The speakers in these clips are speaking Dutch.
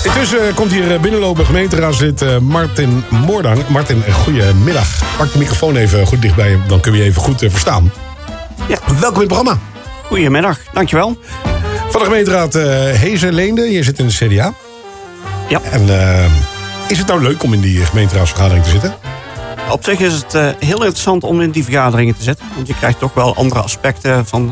Intussen komt hier binnenlopen gemeenteraadslid Martin Moordang. Martin, goedemiddag. Pak de microfoon even goed dichtbij je, dan kun je even goed verstaan. Ja. Welkom in het programma. Goedemiddag, dankjewel. Van de gemeenteraad Hezen-Leende, je zit in de CDA. Ja. En is het nou leuk om in die gemeenteraadsvergadering te zitten? Op zich is het heel interessant om in die vergaderingen te zitten. Want je krijgt toch wel andere aspecten van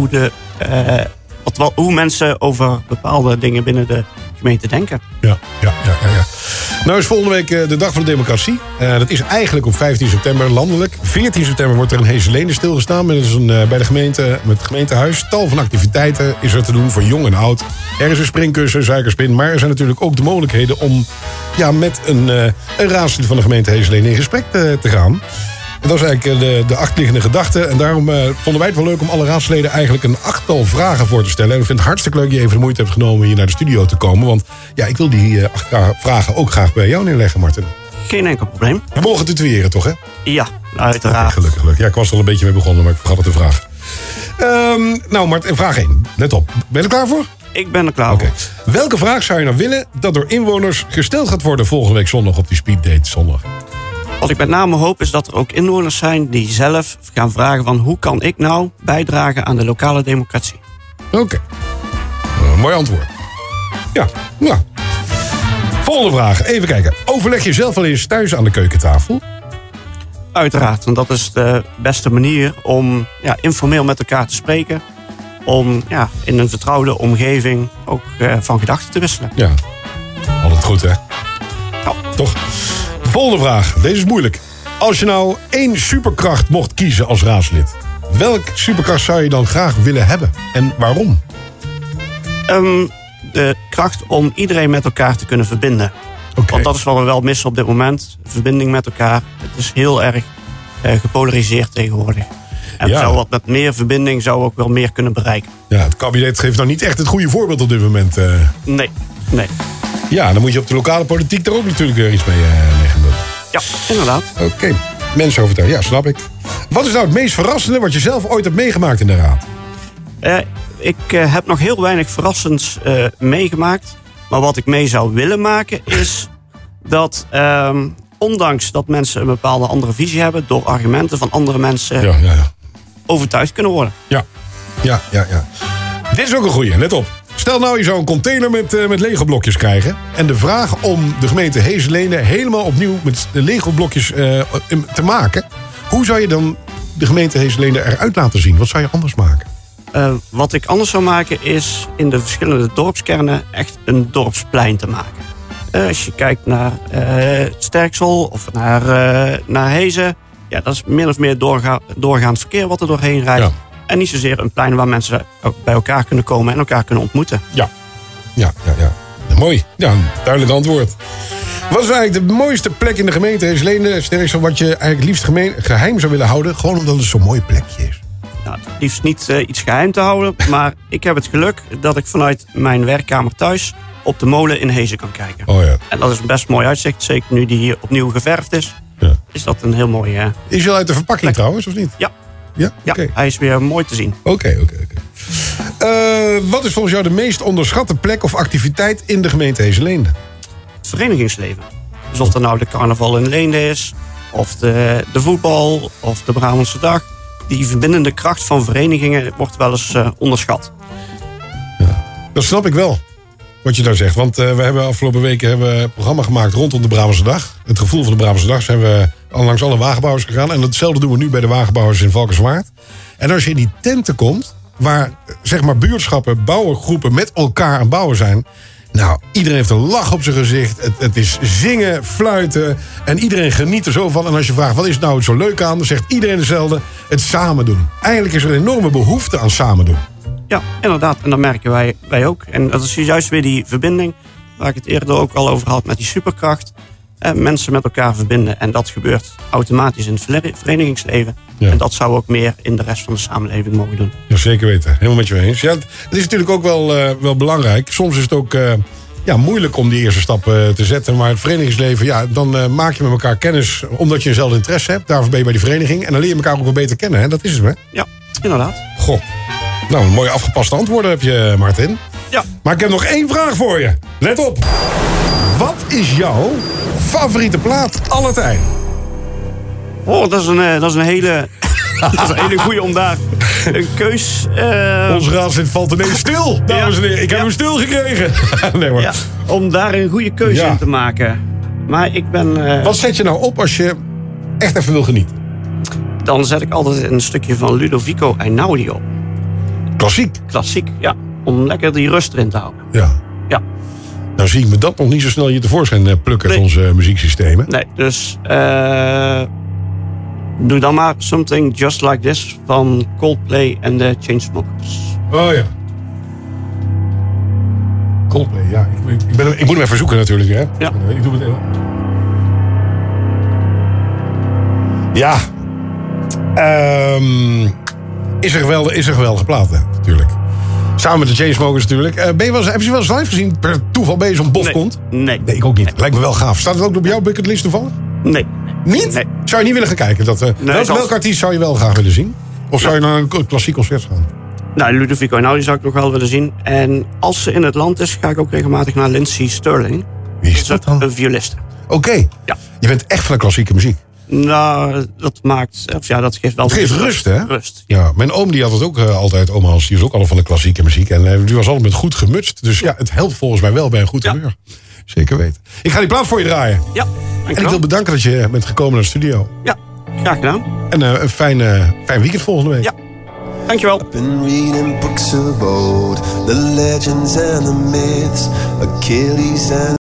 hoe mensen over bepaalde dingen binnen de gemeente denken. Ja. Nou is volgende week de Dag van de Democratie. Dat is eigenlijk op 15 september landelijk. 14 september wordt er in Hezen-Leende stilgestaan. Bij de gemeente, met het gemeentehuis. Tal van activiteiten is er te doen voor jong en oud. Er is een springkussen, suikerspin. Maar er zijn natuurlijk ook de mogelijkheden om met een raadslid van de gemeente Hezen-Leende in gesprek te gaan. En dat is eigenlijk de achterliggende gedachte. En daarom vonden wij het wel leuk om alle raadsleden eigenlijk een 8-tal vragen voor te stellen. En ik vind het hartstikke leuk dat je even de moeite hebt genomen hier naar de studio te komen. Want ik wil die 8 vragen ook graag bij jou neerleggen, Martin. Geen enkel probleem. We mogen tutoyeren, toch, hè? Ja, uiteraard. Okay, gelukkig. Ja, ik was er al een beetje mee begonnen, maar ik vergat het te vragen. Nou, Martin, vraag 1. Let op. Ben je er klaar voor? Ik ben er klaar voor. Welke vraag zou je nou willen dat door inwoners gesteld gaat worden volgende week zondag op die speeddate zondag? Wat ik met name hoop is dat er ook inwoners zijn die zelf gaan vragen van hoe kan ik nou bijdragen aan de lokale democratie. Oké. Mooi antwoord. Ja. Volgende vraag. Even kijken. Overleg je zelf wel eens thuis aan de keukentafel? Uiteraard, want dat is de beste manier om informeel met elkaar te spreken. Om in een vertrouwde omgeving ook van gedachten te wisselen. Ja, altijd goed, hè? Ja. Toch? Volgende vraag. Deze is moeilijk. Als je nou 1 superkracht mocht kiezen als raadslid, welke superkracht zou je dan graag willen hebben? En waarom? De kracht om iedereen met elkaar te kunnen verbinden. Okay. Want dat is wat we wel missen op dit moment. Verbinding met elkaar. Het is heel erg gepolariseerd tegenwoordig. En wat met meer verbinding zou ook wel meer kunnen bereiken. Ja, het kabinet geeft nou niet echt het goede voorbeeld op dit moment. Nee. Ja, dan moet je op de lokale politiek er ook natuurlijk weer iets mee gaan doen. Ja, inderdaad. Oké. Mensen overtuigen. Ja, snap ik. Wat is nou het meest verrassende wat je zelf ooit hebt meegemaakt in de raad? Ik heb nog heel weinig verrassends meegemaakt. Maar wat ik mee zou willen maken is dat ondanks dat mensen een bepaalde andere visie hebben, door argumenten van andere mensen overtuigd kunnen worden. Ja. Dit is ook een goeie, let op. Stel nou, je zou een container met Lego-blokjes krijgen. En de vraag om de gemeente Hezen-Leende helemaal opnieuw met de Lego-blokjes te maken. Hoe zou je dan de gemeente Hezen-Leende eruit laten zien? Wat zou je anders maken? Wat ik anders zou maken is in de verschillende dorpskernen echt een dorpsplein te maken. Als je kijkt naar Sterksel of naar Hezen. Ja, dat is min of meer doorgaand verkeer wat er doorheen rijdt. Ja. En niet zozeer een plein waar mensen ook bij elkaar kunnen komen en elkaar kunnen ontmoeten. Ja. Mooi. Ja, een duidelijk antwoord. Wat is eigenlijk de mooiste plek in de gemeente Hezen-Leende, Sterksel, wat je eigenlijk liefst geheim zou willen houden? Gewoon omdat het zo'n mooi plekje is. Nou, het liefst niet iets geheim te houden. Maar ik heb het geluk dat ik vanuit mijn werkkamer thuis op de molen in Hezen kan kijken. Oh ja. En dat is een best mooi uitzicht. Zeker nu die hier opnieuw geverfd is. Ja. Is dat een heel mooi... Is hij al uit de verpakking trouwens, of niet? Ja. Ja? Okay. Hij is weer mooi te zien. Oké. Wat is volgens jou de meest onderschatte plek of activiteit in de gemeente Hezen-Leende? Het verenigingsleven. Dus of er nou de carnaval in Leende is, of de voetbal, of de Brabantse dag. Die verbindende kracht van verenigingen wordt wel eens onderschat. Ja, dat snap ik wel, wat je daar zegt. Want we hebben afgelopen weken een programma gemaakt rondom de Brabantse dag. Het gevoel van de Brabantse dag zijn we langs alle wagenbouwers gegaan. En hetzelfde doen we nu bij de wagenbouwers in Valkenswaard. En als je in die tenten komt, waar zeg maar buurtschappen, bouwergroepen met elkaar aan het bouwen zijn. Nou, iedereen heeft een lach op zijn gezicht. Het is zingen, fluiten. En iedereen geniet er zo van. En als je vraagt, wat is nou zo leuk aan? Dan zegt iedereen hetzelfde. Het samen doen. Eigenlijk is er een enorme behoefte aan samen doen. Ja, inderdaad. En dat merken wij ook. En dat is juist weer die verbinding, waar ik het eerder ook al over had met die superkracht. Mensen met elkaar verbinden. En dat gebeurt automatisch in het verenigingsleven. Ja. En dat zou ook meer in de rest van de samenleving mogen doen. Ja, zeker weten. Helemaal met je eens. Ja, het is natuurlijk ook wel belangrijk. Soms is het ook moeilijk om die eerste stap te zetten. Maar het verenigingsleven, dan maak je met elkaar kennis omdat je eenzelfde interesse hebt. Daarvoor ben je bij die vereniging. En dan leer je elkaar ook wel beter kennen. Hè? Dat is het, hè? Ja, inderdaad. Goh. Nou, een mooie afgepaste antwoorden heb je, Martin. Ja. Maar ik heb nog 1 vraag voor je. Let op. Wat is jouw favoriete plaat aller tijden? Oh, dat is een hele... dat is een hele goeie om daar een keus... Ons raadslid valt ineens stil, dames en heren. Ik heb hem stil gekregen. Nee, maar. Ja, om daar een goede keuze in te maken. Maar ik ben... Wat zet je nou op als je echt even wil genieten? Dan zet ik altijd een stukje van Ludovico Einaudi op. Klassiek? Klassiek, ja. Om lekker die rust erin te houden. Ja. Ja. Nou zie ik me dat nog niet zo snel hier tevoorschijn plukken uit onze muzieksystemen. Nee, dus... doe dan maar Something Just Like This van Coldplay en de Chainsmokers. Oh ja. Coldplay, ja. Ik moet hem even zoeken natuurlijk, hè. Ja. Ik doe het even. Ja. Is er geweldige plaat, hè, natuurlijk. Samen met de Chainsmokers natuurlijk. Heb je wel eens live gezien? Per toeval ben je zo'n bofkont? Nee, ik ook niet. Nee. Lijkt me wel gaaf. Staat het ook op jouw bucketlist toevallig? Nee. Niet? Nee. Zou je niet willen gaan kijken? Welke artiest zou je wel graag willen zien? Of zou je naar een klassiek concert gaan? Nou, Ludovico Einaudi zou ik nog wel willen zien. En als ze in het land is, ga ik ook regelmatig naar Lindsey Stirling. Wie is dat dan? Een violiste. Oké. Ja. Je bent echt van de klassieke muziek. Nou, dat geeft wel... Het geeft rust, hè? Rust. Ja, mijn oom die had het ook altijd, oom Hans, die is ook al van de klassieke muziek. En die was altijd met goed gemutst. Dus ja, het helpt volgens mij wel bij een goed humeur. Zeker weten. Ik ga die plaat voor je draaien. Ja, en ik wil bedanken dat je bent gekomen naar de studio. Ja, graag gedaan. En een fijn weekend volgende week. Ja, dankjewel. I've been reading books of old, the legends and the myths, Achilles and